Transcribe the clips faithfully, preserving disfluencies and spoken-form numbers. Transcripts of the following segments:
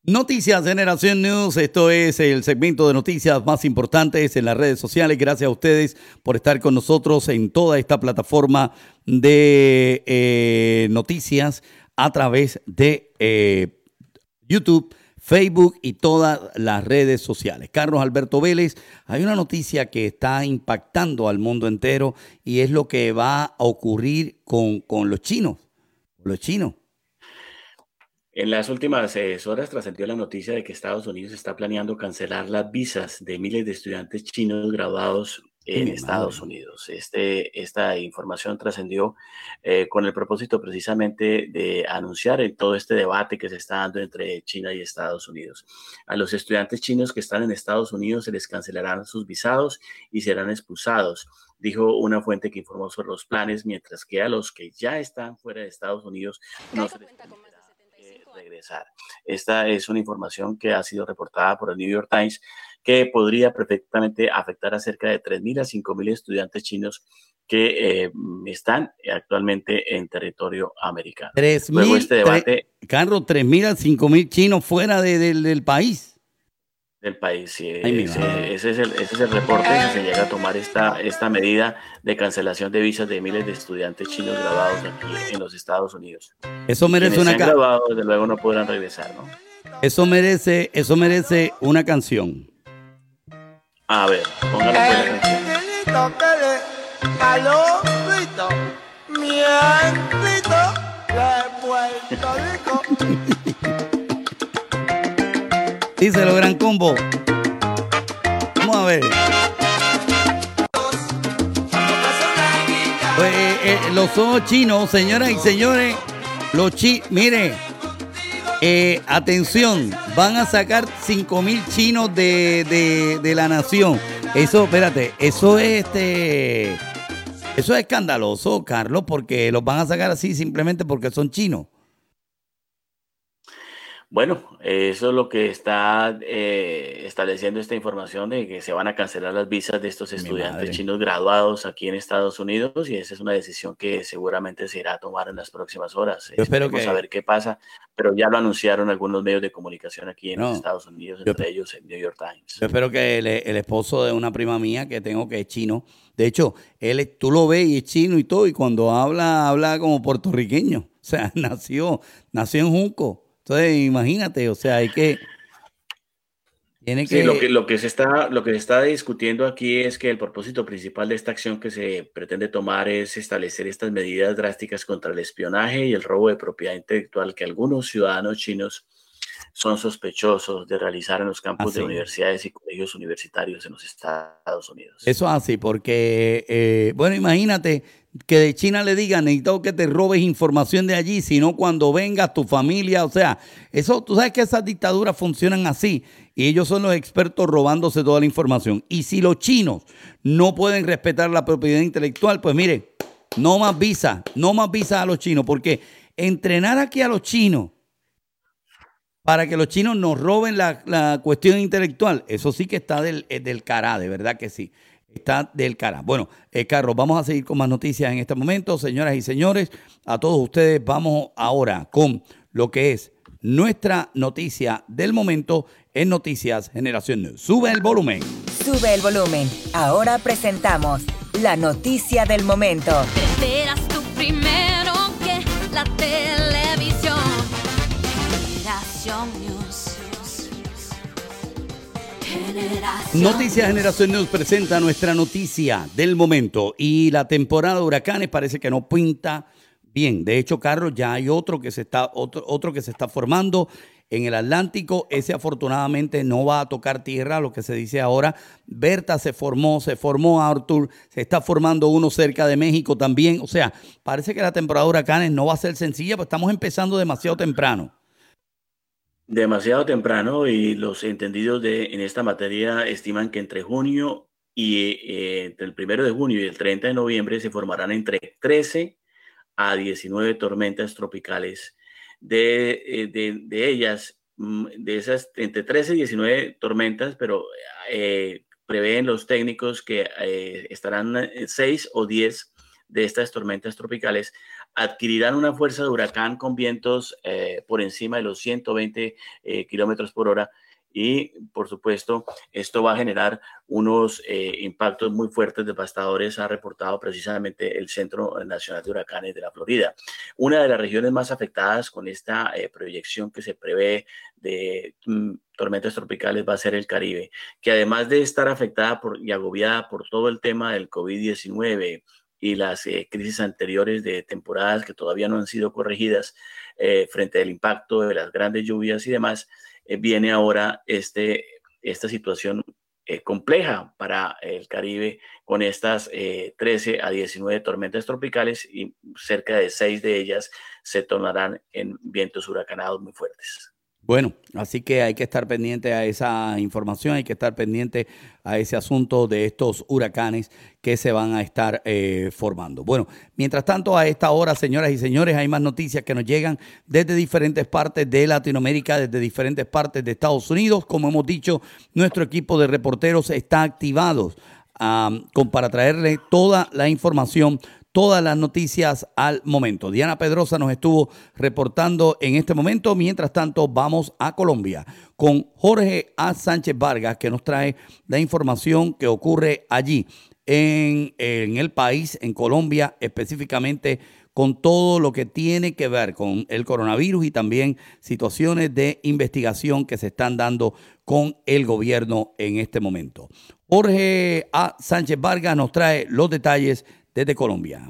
Noticias Generación News, esto es el segmento de noticias más importantes en las redes sociales. Gracias a ustedes por estar con nosotros en toda esta plataforma de eh, noticias a través de eh, YouTube, Facebook y todas las redes sociales. Carlos Alberto Vélez, hay una noticia que está impactando al mundo entero y es lo que va a ocurrir con, con los chinos, los chinos. En las últimas eh, horas trascendió la noticia de que Estados Unidos está planeando cancelar las visas de miles de estudiantes chinos graduados Ay, en mi Estados madre. Unidos. Este, esta información trascendió eh, con el propósito precisamente de anunciar en todo este debate que se está dando entre China y Estados Unidos. A los estudiantes chinos que están en Estados Unidos se les cancelarán sus visados y serán expulsados, dijo una fuente que informó sobre los planes, mientras que a los que ya están fuera de Estados Unidos no se les permitirá regresar. Esta es una información que ha sido reportada por el New York Times, que podría perfectamente afectar a cerca de tres mil a cinco mil estudiantes chinos que eh, están actualmente en territorio americano. Tres Luego mil, este debate Carlos, tres mil a cinco mil chinos fuera de, de, del país. del país, sí, Ay, mi ese, madre. ese, es el, ese es el reporte si se llega a tomar esta, esta medida de cancelación de visas de miles de estudiantes chinos graduados aquí en los Estados Unidos. Eso Y merece quienes se una han ca graduado, desde luego, no podrán regresar, ¿no? eso merece, eso merece una canción. A ver, póngale pues la canción. Angelito que le caló grito, mi angelito de Puerto Rico. Díselo, Gran Combo. Vamos a ver. Pues, eh, eh, los ojos chinos, señoras y señores, los chi, mire, eh, atención, van a sacar cinco mil chinos de, de, de la nación. Eso, espérate, eso es este, eso es escandaloso, Carlos, porque los van a sacar así simplemente porque son chinos. Bueno, eso es lo que está eh, estableciendo esta información de que se van a cancelar las visas de estos Mi estudiantes madre. chinos graduados aquí en Estados Unidos, y esa es una decisión que seguramente se irá a tomar en las próximas horas. Yo espero Esperemos que- a ver qué pasa, pero ya lo anunciaron algunos medios de comunicación aquí en No. los Estados Unidos, Yo entre espe- ellos el New York Times. Yo espero que el, el esposo de una prima mía que tengo que es chino, de hecho, él es- tú lo ves y es chino y todo, y cuando habla, habla como puertorriqueño. O sea, nació, nació en Junco. Entonces, imagínate, o sea, hay que, tiene Sí, que, lo que, lo que se está, lo que se está discutiendo aquí es que el propósito principal de esta acción que se pretende tomar es establecer estas medidas drásticas contra el espionaje y el robo de propiedad intelectual que algunos ciudadanos chinos son sospechosos de realizar en los campus Así. de universidades y colegios universitarios en los Estados Unidos. eso es así, porque, eh, bueno, imagínate que de China le digan, necesito que te robes información de allí, sino cuando vengas tu familia, o sea, eso, tú sabes que esas dictaduras funcionan así, y ellos son los expertos robándose toda la información. Y si los chinos no pueden respetar la propiedad intelectual, pues mire, no más visa, no más visa a los chinos, porque entrenar aquí a los chinos para que los chinos nos roben la, la cuestión intelectual, eso sí que está del, eh, del cará, de verdad que sí. Está del cará. Bueno, eh, Carlos, vamos a seguir con más noticias en este momento. Señoras y señores, a todos ustedes vamos ahora con lo que es nuestra noticia del momento en Noticias Generación News. Sube el volumen. Sube el volumen. Ahora presentamos la noticia del momento. Verás tú primero que la televisión. Generación News. Generación Noticias Generación News presenta nuestra noticia del momento y la temporada de huracanes parece que no pinta bien. De hecho, Carlos, ya hay otro que se está otro, otro que se está formando en el Atlántico. Ese afortunadamente no va a tocar tierra, lo que se dice ahora. Berta se formó, se formó Arthur, se está formando uno cerca de México también. O sea, parece que la temporada de huracanes no va a ser sencilla, pues estamos empezando demasiado temprano. Demasiado temprano, y los entendidos de, en esta materia estiman que entre junio y eh, entre el primero de junio y el treinta de noviembre se formarán entre trece a diecinueve tormentas tropicales. De, eh, de, de ellas, de esas entre trece y diecinueve tormentas, pero eh, prevén los técnicos que eh, estarán seis o diez de estas tormentas tropicales adquirirán una fuerza de huracán con vientos eh, por encima de los ciento veinte eh, kilómetros por hora. Y, por supuesto, esto va a generar unos eh, impactos muy fuertes, devastadores, ha reportado precisamente el Centro Nacional de Huracanes de la Florida. Una de las regiones más afectadas con esta eh, proyección que se prevé de mm, tormentas tropicales va a ser el Caribe, que además de estar afectada por, y agobiada por todo el tema del COVID diecinueve y las eh, crisis anteriores de temporadas que todavía no han sido corregidas eh, frente al impacto de las grandes lluvias y demás, Eh, viene ahora este, esta situación eh, compleja para el Caribe con estas eh, trece a diecinueve tormentas tropicales y cerca de seis de ellas se tornarán en vientos huracanados muy fuertes. Bueno, así que hay que estar pendiente a esa información, hay que estar pendiente a ese asunto de estos huracanes que se van a estar eh, formando. Bueno, mientras tanto, a esta hora, señoras y señores, hay más noticias que nos llegan desde diferentes partes de Latinoamérica, desde diferentes partes de Estados Unidos. Como hemos dicho, nuestro equipo de reporteros está activado um, con, para traerle toda la información, todas las noticias al momento. Diana Pedrosa nos estuvo reportando en este momento. Mientras tanto, vamos a Colombia con Jorge A. Sánchez Vargas, que nos trae la información que ocurre allí en, en el país, en Colombia, específicamente con todo lo que tiene que ver con el coronavirus y también situaciones de investigación que se están dando con el gobierno en este momento. Jorge A. Sánchez Vargas nos trae los detalles desde Colombia.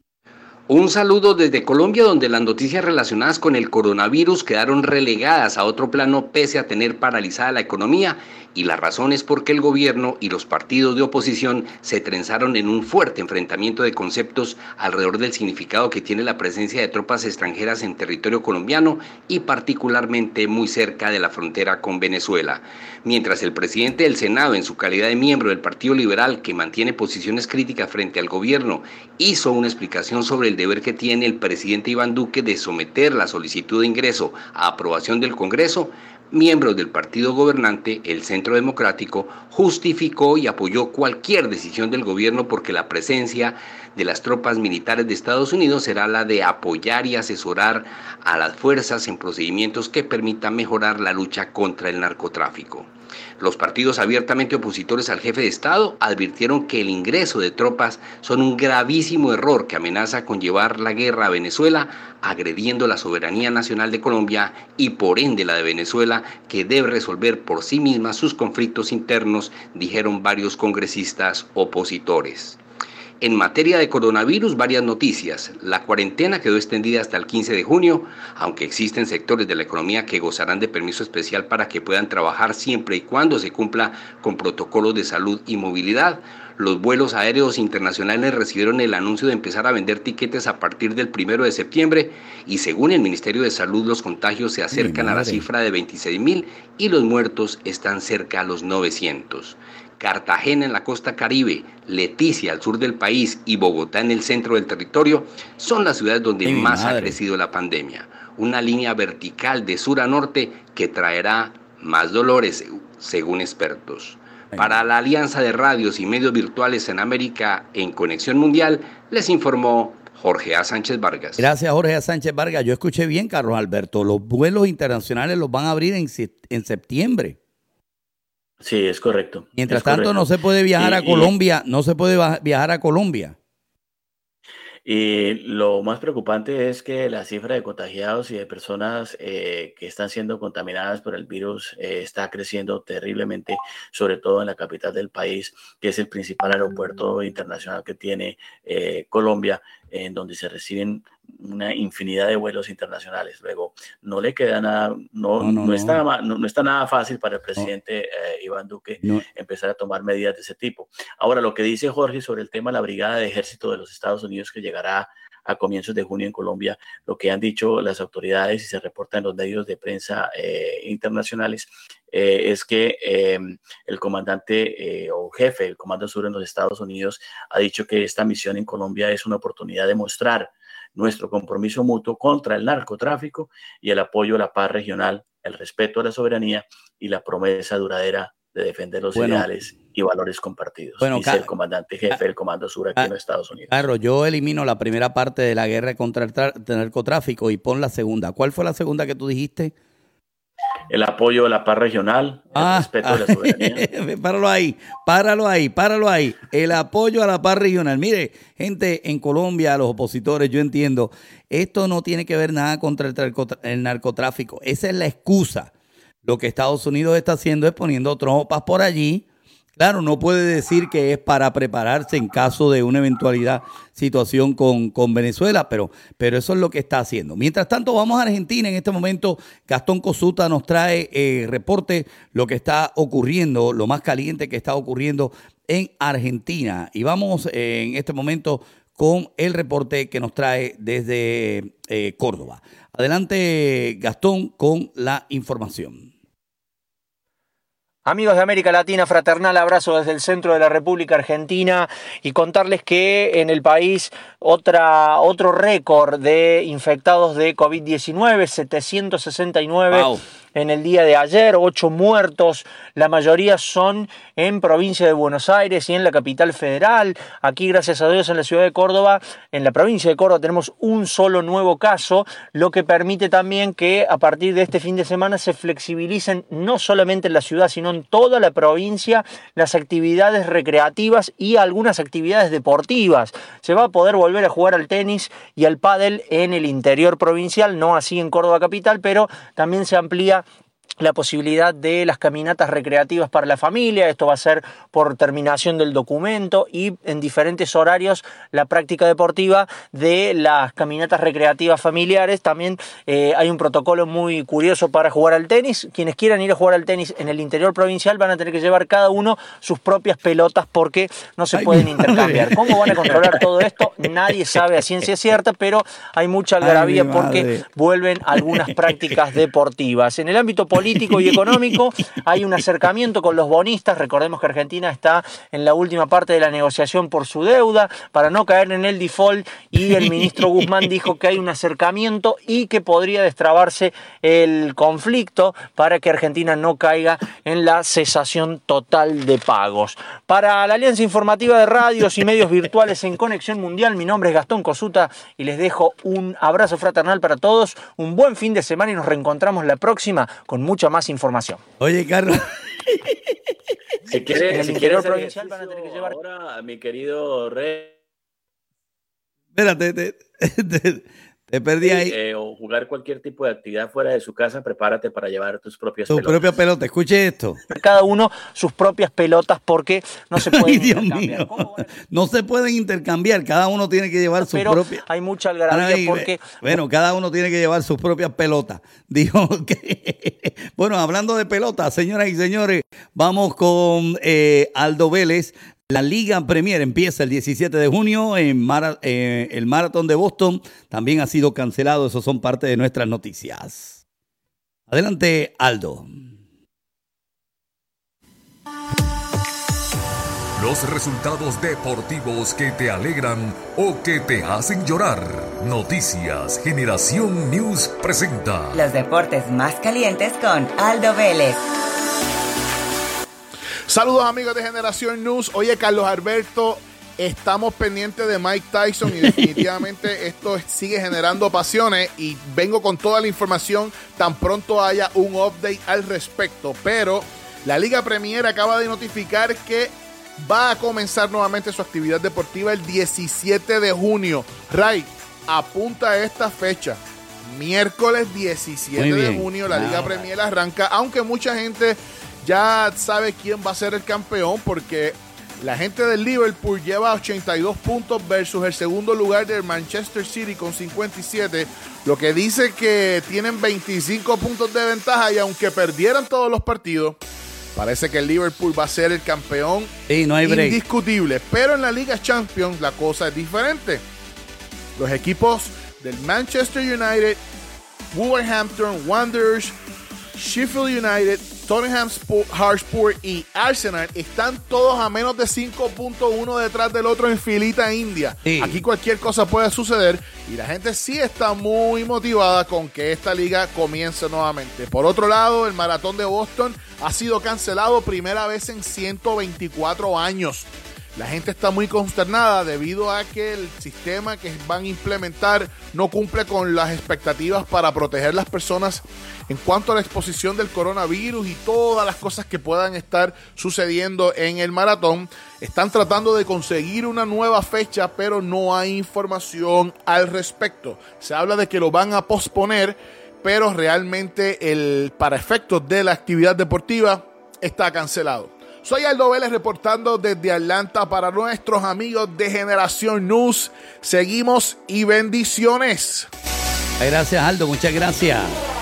Un saludo desde Colombia, donde las noticias relacionadas con el coronavirus quedaron relegadas a otro plano pese a tener paralizada la economía, y la razón es porque el gobierno y los partidos de oposición se trenzaron en un fuerte enfrentamiento de conceptos alrededor del significado que tiene la presencia de tropas extranjeras en territorio colombiano y particularmente muy cerca de la frontera con Venezuela. Mientras el presidente del Senado, en su calidad de miembro del Partido Liberal, que mantiene posiciones críticas frente al gobierno, hizo una explicación sobre el deber que tiene el presidente Iván Duque de someter la solicitud de ingreso a aprobación del Congreso, miembros del partido gobernante, el Centro Democrático, justificó y apoyó cualquier decisión del gobierno porque la presencia de las tropas militares de Estados Unidos será la de apoyar y asesorar a las fuerzas en procedimientos que permitan mejorar la lucha contra el narcotráfico. Los partidos abiertamente opositores al jefe de Estado advirtieron que el ingreso de tropas son un gravísimo error que amenaza con llevar la guerra a Venezuela, agrediendo la soberanía nacional de Colombia y por ende la de Venezuela, que debe resolver por sí misma sus conflictos internos, dijeron varios congresistas opositores. En materia de coronavirus, varias noticias. La cuarentena quedó extendida hasta el quince de junio, aunque existen sectores de la economía que gozarán de permiso especial para que puedan trabajar siempre y cuando se cumpla con protocolos de salud y movilidad. Los vuelos aéreos internacionales recibieron el anuncio de empezar a vender tiquetes a partir del primero de septiembre y según el Ministerio de Salud los contagios se acercan a la cifra de veintiséis mil y los muertos están cerca a los novecientos. Cartagena en la costa Caribe, Leticia al sur del país y Bogotá en el centro del territorio son las ciudades donde Mi más madre. ha crecido la pandemia. Una línea vertical de sur a norte que traerá más dolores, según expertos. Para la Alianza de Radios y Medios Virtuales en América en Conexión Mundial, les informó Jorge A. Sánchez Vargas. Gracias, Jorge A. Sánchez Vargas. Yo escuché bien, Carlos Alberto. Los vuelos internacionales los van a abrir en, se- en septiembre. Sí, es correcto. Mientras es tanto, correcto. no se puede viajar Y- a y- Colombia, no se puede va- viajar a Colombia. Y lo más preocupante es que la cifra de contagiados y de personas eh, que están siendo contaminadas por el virus eh, está creciendo terriblemente, sobre todo en la capital del país, que es el principal aeropuerto internacional que tiene eh, Colombia, en donde se reciben una infinidad de vuelos internacionales. Luego, no le queda nada, no, No, no, no, está, no. ma- no, no está nada fácil para el presidente eh, Iván Duque No. empezar a tomar medidas de ese tipo. Ahora, lo que dice Jorge sobre el tema de la Brigada de Ejército de los Estados Unidos que llegará a comienzos de junio en Colombia, lo que han dicho las autoridades y se reporta en los medios de prensa eh, internacionales, eh, es que eh, el comandante eh, o jefe del Comando Sur en los Estados Unidos ha dicho que esta misión en Colombia es una oportunidad de mostrar nuestro compromiso mutuo contra el narcotráfico y el apoyo a la paz regional, el respeto a la soberanía y la promesa duradera de defender los bueno, ideales y valores compartidos, bueno, dice el comandante jefe del Comando Sur aquí en los Estados Unidos. Carlos, yo elimino la primera parte de la guerra contra el, el narcotráfico y pon la segunda. ¿Cuál fue la segunda que tú dijiste? El apoyo a la paz regional, el ah, respeto ah, de la soberanía. Páralo ahí, páralo ahí, páralo ahí. El apoyo a la paz regional. Mire, gente, en Colombia, los opositores, yo entiendo, esto no tiene que ver nada contra el, el narcotráfico. Esa es la excusa. Lo que Estados Unidos está haciendo es poniendo tropas por allí. Claro, no puede decir que es para prepararse en caso de una eventualidad situación con, con Venezuela, pero, pero eso es lo que está haciendo. Mientras tanto, vamos a Argentina. En este momento, Gastón Cosuta nos trae eh, reporte lo que está ocurriendo, lo más caliente que está ocurriendo en Argentina. Y vamos eh, en este momento con el reporte que nos trae desde eh, Córdoba. Adelante, Gastón, con la información. Amigos de América Latina, fraternal abrazo desde el centro de la República Argentina y contarles que en el país otra, otro récord de infectados de COVID diecinueve, setecientos sesenta y nueve. Wow. En el día de ayer, ocho muertos, la mayoría son en provincia de Buenos Aires y en la capital federal. Aquí, gracias a Dios, en la ciudad de Córdoba, en la provincia de Córdoba, tenemos un solo nuevo caso, lo que permite también que a partir de este fin de semana se flexibilicen no solamente en la ciudad, sino en toda la provincia las actividades recreativas y algunas actividades deportivas. Se va a poder volver a jugar al tenis y al pádel en el interior provincial, no así en Córdoba capital, pero también se amplía la posibilidad de las caminatas recreativas para la familia. Esto va a ser por terminación del documento y en diferentes horarios la práctica deportiva de las caminatas recreativas familiares. También eh, hay un protocolo muy curioso para jugar al tenis. Quienes quieran ir a jugar al tenis en el interior provincial van a tener que llevar cada uno sus propias pelotas porque no se Ay, pueden intercambiar. ¿Cómo van a controlar todo esto? Nadie sabe a ciencia cierta, pero hay mucha algarabía Ay, porque vuelven algunas prácticas deportivas. En el ámbito político político y económico, hay un acercamiento con los bonistas. Recordemos que Argentina está en la última parte de la negociación por su deuda para no caer en el default y el ministro Guzmán dijo que hay un acercamiento y que podría destrabarse el conflicto para que Argentina no caiga en la cesación total de pagos. Para la Alianza Informativa de Radios y Medios Virtuales en Conexión Mundial, mi nombre es Gastón Cosuta y les dejo un abrazo fraternal para todos, un buen fin de semana y nos reencontramos la próxima con mucha más información. Oye, Carlos. Si quieres, si quieres provincial van a tener que llevar ahora a mi querido Rey. Espérate, te, te, te perdí ahí. Eh, o jugar cualquier tipo de actividad fuera de su casa, prepárate para llevar tus propias tu pelotas. Tu propia pelota, escuche esto. Cada uno sus propias pelotas porque no se pueden Ay, Dios intercambiar. Mío. No se pueden intercambiar, cada uno tiene que llevar sus propias. Hay mucha algarabía Ay, porque... Bueno, cada uno tiene que llevar sus propias pelotas. Dijo que... Bueno, hablando de pelotas, señoras y señores, vamos con eh, Aldo Vélez. La Liga Premier empieza el diecisiete de junio en Mara, eh, el Maratón de Boston. También ha sido cancelado. Esos son parte de nuestras noticias. Adelante, Aldo. Los resultados deportivos que te alegran o que te hacen llorar. Noticias Generación News presenta los deportes más calientes con Aldo Vélez. Saludos amigos de Generación News. Oye, Carlos Alberto, estamos pendientes de Mike Tyson y definitivamente esto sigue generando pasiones y vengo con toda la información tan pronto haya un update al respecto. Pero la Liga Premier acaba de notificar que va a comenzar nuevamente su actividad deportiva el diecisiete de junio. Ray, apunta a esta fecha. Miércoles diecisiete de junio la Liga Premier arranca, aunque mucha gente ya sabe quién va a ser el campeón porque la gente del Liverpool lleva ochenta y dos puntos versus el segundo lugar del Manchester City con cincuenta y siete, lo que dice que tienen veinticinco puntos de ventaja y aunque perdieran todos los partidos, parece que el Liverpool va a ser el campeón sí, no hay break. Indiscutible. Pero en la Liga Champions la cosa es diferente. Los equipos del Manchester United, Wolverhampton Wanderers, Sheffield United, Tottenham Hotspur y Arsenal están todos a menos de cinco punto uno detrás del otro en filita india. Sí. Aquí cualquier cosa puede suceder y la gente sí está muy motivada con que esta liga comience nuevamente. Por otro lado, el maratón de Boston ha sido cancelado primera vez en ciento veinticuatro años. La gente está muy consternada debido a que el sistema que van a implementar no cumple con las expectativas para proteger las personas en cuanto a la exposición del coronavirus y todas las cosas que puedan estar sucediendo en el maratón. Están tratando de conseguir una nueva fecha, pero no hay información al respecto. Se habla de que lo van a posponer, pero realmente el, para efectos de la actividad deportiva está cancelado. Soy Aldo Vélez reportando desde Atlanta para nuestros amigos de Generación News. Seguimos y bendiciones. Gracias, Aldo. Muchas gracias.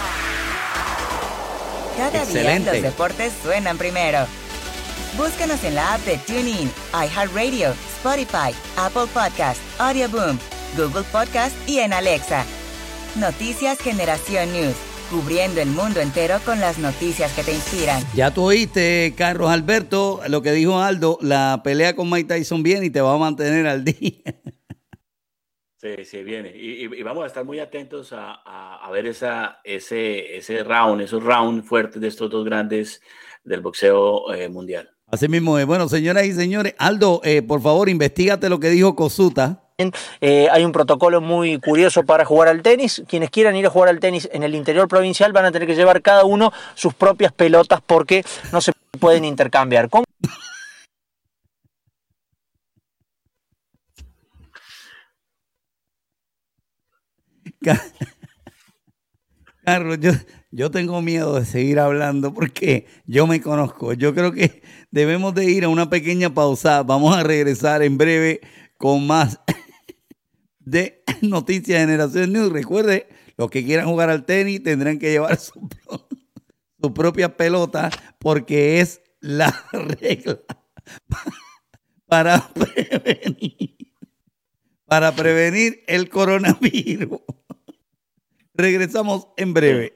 Cada Excelente. día los deportes suenan primero. Búscanos en la app de TuneIn, iHeartRadio, Spotify, Apple Podcast, Audioboom, Google Podcast y en Alexa. Noticias Generación News. Cubriendo el mundo entero con las noticias que te inspiran. Ya tú oíste, Carlos Alberto, lo que dijo Aldo, la pelea con Mike Tyson viene y te va a mantener al día. Sí, sí, viene. Y, y, y vamos a estar muy atentos a, a, a ver esa, ese, ese round, esos rounds fuertes de estos dos grandes del boxeo eh, mundial. Así mismo es. Bueno, señoras y señores, Aldo, eh, por favor, investígate lo que dijo Cosuta. Eh, hay un protocolo muy curioso para jugar al tenis. Quienes quieran ir a jugar al tenis en el interior provincial van a tener que llevar cada uno sus propias pelotas porque no se pueden intercambiar. ¿Cómo? Carlos, yo, yo tengo miedo de seguir hablando porque yo me conozco. Yo creo que debemos de ir a una pequeña pausa. Vamos a regresar en breve con más de Noticias Generación News. Recuerde, los que quieran jugar al tenis tendrán que llevar su, su propia pelota porque es la regla para prevenir, para prevenir el coronavirus. Regresamos en breve.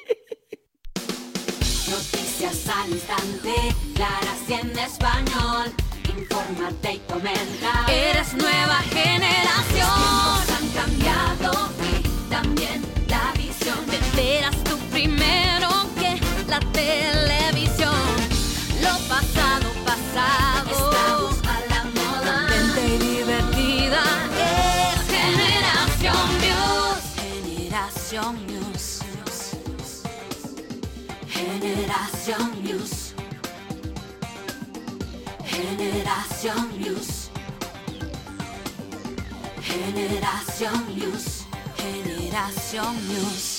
Noticias al instante, claras y en español. Infórmate y comenta. Eres nueva generación. Los tiempos han cambiado y también la visión. Te enteras tú primero que la televisión. Lo pasado, pasado. Estamos a la moda. Contenta y divertida. Es Generación News. Generación News. Generación News. Generación News. Generación News. Generación News.